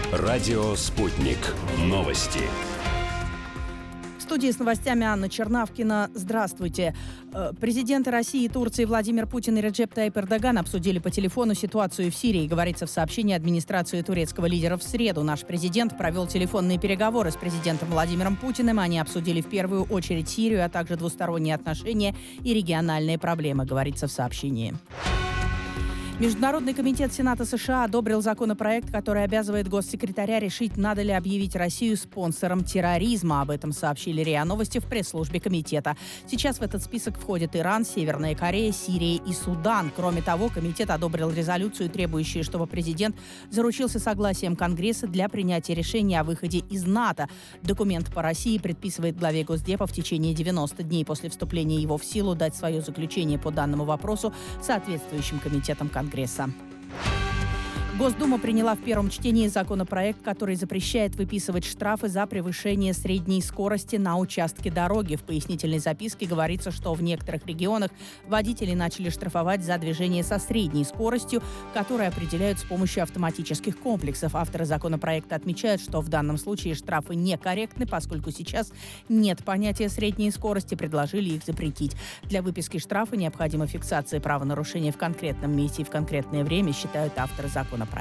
Радио «Спутник». Новости. В студии с новостями Анна Чернавкина. Здравствуйте. Президенты России и Турции Владимир Путин и Реджеп Таyyip Эрдоган обсудили по телефону ситуацию в Сирии, говорится в сообщении администрации турецкого лидера в среду. Наш президент провел телефонные переговоры с президентом Владимиром Путиным. Они обсудили в первую очередь Сирию, а также двусторонние отношения и региональные проблемы, говорится в сообщении. Международный комитет Сената США одобрил законопроект, который обязывает госсекретаря решить, надо ли объявить Россию спонсором терроризма. Об этом сообщили РИА Новости в пресс-службе комитета. Сейчас в этот список входят Иран, Северная Корея, Сирия и Судан. Кроме того, комитет одобрил резолюцию, требующую, чтобы президент заручился согласием Конгресса для принятия решения о выходе из НАТО. Документ по России предписывает главе Госдепа в течение 90 дней после вступления его в силу дать свое заключение по данному вопросу соответствующим комитетам Конгресса. Госдума приняла в первом чтении законопроект, который запрещает выписывать штрафы за превышение средней скорости на участке дороги. В пояснительной записке говорится, что в некоторых регионах водители начали штрафовать за движение со средней скоростью, которую определяют с помощью автоматических комплексов. Авторы законопроекта отмечают, что в данном случае штрафы некорректны, поскольку сейчас нет понятия средней скорости, предложили их запретить. Для выписки штрафа необходима фиксация правонарушения в конкретном месте и в конкретное время, считают авторы законопроекта.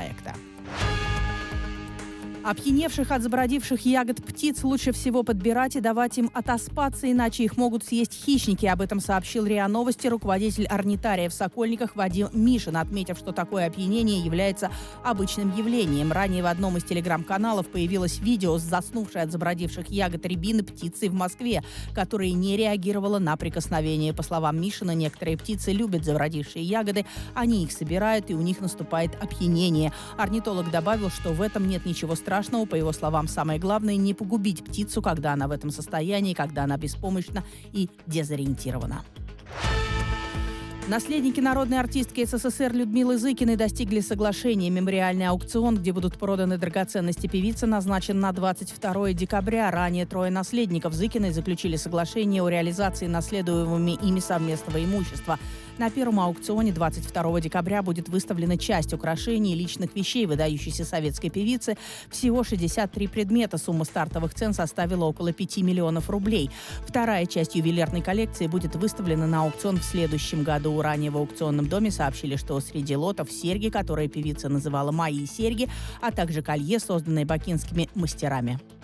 Опьяневших от забродивших ягод птиц лучше всего подбирать и давать им отоспаться, иначе их могут съесть хищники. Об этом сообщил РИА Новости руководитель орнитария в Сокольниках Вадим Мишин, отметив, что такое опьянение является обычным явлением. Ранее в одном из телеграм-каналов появилось видео с заснувшей от забродивших ягод рябины птицей в Москве, которая не реагировала на прикосновение. По словам Мишина, некоторые птицы любят забродившие ягоды, они их собирают, и у них наступает опьянение. Орнитолог добавил, что в этом нет ничего страшного. По его словам, самое главное – не погубить птицу, когда она в этом состоянии, когда она беспомощна и дезориентирована. Наследники народной артистки СССР Людмилы Зыкиной достигли соглашения. Мемориальный аукцион, где будут проданы драгоценности певицы, назначен на 22 декабря. Ранее трое наследников Зыкиной заключили соглашение о реализации наследуемыми ими совместного имущества. На первом аукционе 22 декабря будет выставлена часть украшений и личных вещей выдающейся советской певицы. Всего 63 предмета. Сумма стартовых цен составила около 5 миллионов рублей. Вторая часть ювелирной коллекции будет выставлена на аукцион в следующем году. Ранее в аукционном доме сообщили, что среди лотов серьги, которые певица называла «мои серьги», а также колье, созданные бакинскими мастерами.